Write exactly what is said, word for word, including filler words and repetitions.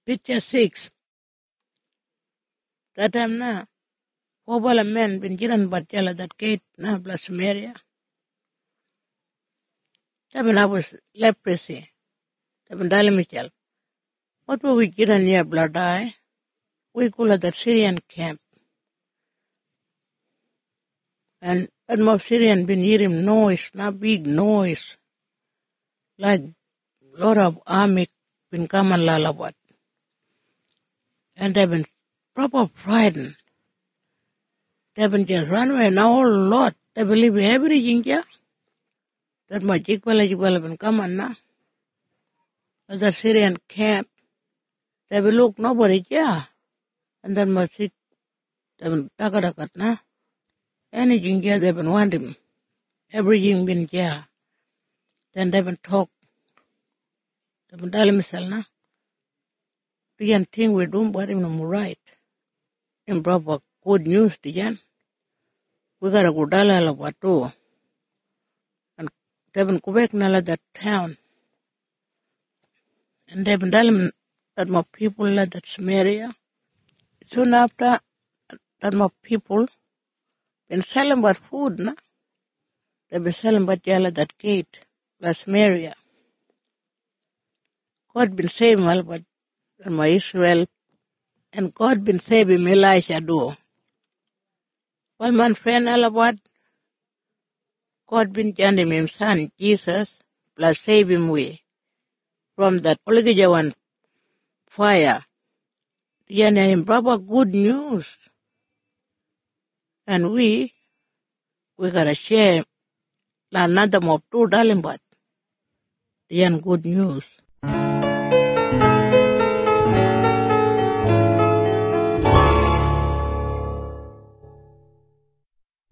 Picture six. That time na, Hobala men bin jiran batjala that gate na plus Samaria. Taben I was leprosy. Taben dalimichal. What were we jiran near blood eye? We call it the Syrian camp. And that most Syrian been hearing noise, not big noise. Like lot of army been come and lalawat. And they've been proper frightened. They've been just run away now a lot. They believe everything here. That my jikwala jikwala been come and now. The Syrian camp. They will look nobody here. And then my sick, they've been takarakat na. Anything here they've been wanting. Everything been here. Then they've been talk. They've been telling me, na. Tiyan thing we do, but I'm right. In proper good news, tiyan. We gotta go dalala watu. And they've been go back nala that town. And they've been telling me that my people like that Samaria. Soon after that my people been selling about food, na. They've been selling about yalla that gate, like Samaria. God been saving all about my Israel. And God been saving Elisha do. Well, my friend all about God been sending him son, Jesus, plus save him we from that Oligajawan fire. Yana him proper good news. And we, we gotta share another mob two darling but yan good news.